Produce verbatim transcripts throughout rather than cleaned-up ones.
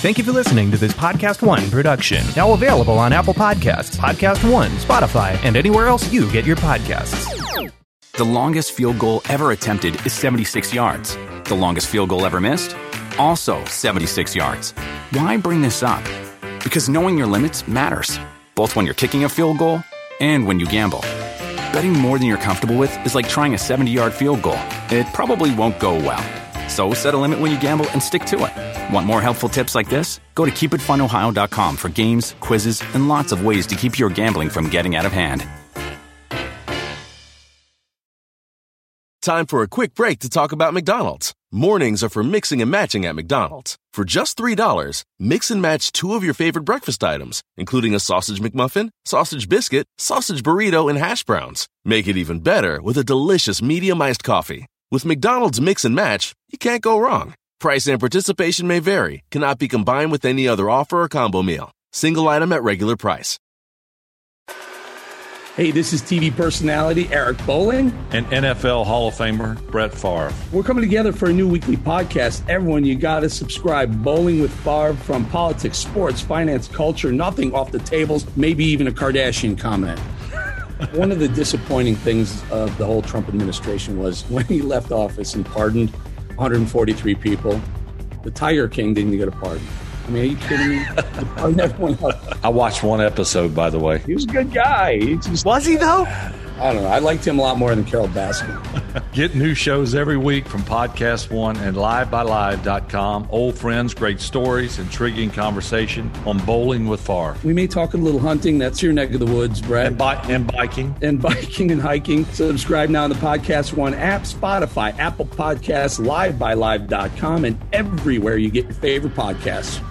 Thank you for listening to this Podcast One production. Now available on Apple Podcasts, Podcast One, Spotify, and anywhere else you get your podcasts. The longest field goal ever attempted is seventy-six yards. The longest field goal ever missed? Also seventy-six yards. Why bring this up? Because knowing your limits matters, both when you're kicking a field goal and when you gamble. Betting more than you're comfortable with is like trying a seventy-yard field goal. It probably won't go well. So set a limit when you gamble and stick to it. Want more helpful tips like this? Go to keep it fun ohio dot com for games, quizzes, and lots of ways to keep your gambling from getting out of hand. Time for a quick break to talk about McDonald's. Mornings are for mixing and matching at McDonald's. For just three dollars, mix and match two of your favorite breakfast items, including a sausage McMuffin, sausage biscuit, sausage burrito, and hash browns. Make it even better with a delicious medium iced coffee. With McDonald's Mix and Match, you can't go wrong. Price and participation may vary, cannot be combined with any other offer or combo meal. Single item at regular price. Hey, this is T V personality Eric Bowling and N F L Hall of Famer Brett Favre. We're coming together for a new weekly podcast. Everyone, you got to subscribe. Bowling with Favre, from politics, sports, finance, culture, nothing off the tables, maybe even a Kardashian comment. One of the disappointing things of the whole Trump administration was when he left office and pardoned one hundred forty-three people, the Tiger King didn't get a pardon. I mean, are you kidding me? Everyone else. I watched one episode, by the way. He was a good guy. He just, Was he, though? I don't know. I liked him a lot more than Carol Baskin. Get new shows every week from Podcast One and live by live dot com. Old friends, great stories, intriguing conversation on Bowling with Favre. We may talk a little hunting. That's your neck of the woods, Brett. And, bi- and biking. And biking and hiking. Subscribe now to the Podcast One app, Spotify, Apple Podcasts, live by live dot com, and everywhere you get your favorite podcasts.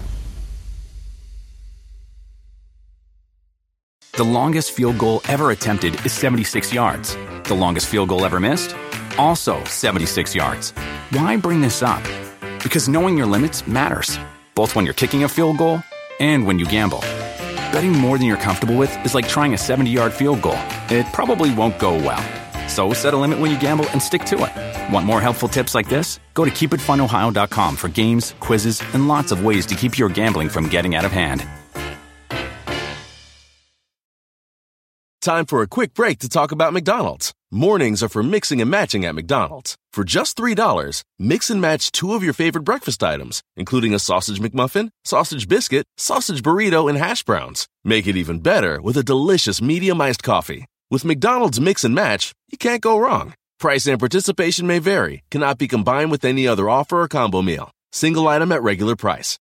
The longest field goal ever attempted is seventy-six yards. The longest field goal ever missed? Also seventy-six yards. Why bring this up? Because knowing your limits matters, both when you're kicking a field goal and when you gamble. Betting more than you're comfortable with is like trying a seventy-yard field goal. It probably won't go well. So set a limit when you gamble and stick to it. Want more helpful tips like this? Go to keep it fun ohio dot com for games, quizzes, and lots of ways to keep your gambling from getting out of hand. Time for a quick break to talk about McDonald's. Mornings are for mixing and matching at McDonald's. For just three dollars, mix and match two of your favorite breakfast items, including a sausage McMuffin, sausage biscuit, sausage burrito, and hash browns. Make it even better with a delicious medium iced coffee. With McDonald's Mix and Match, you can't go wrong. Price and participation may vary, cannot be combined with any other offer or combo meal. Single item at regular price.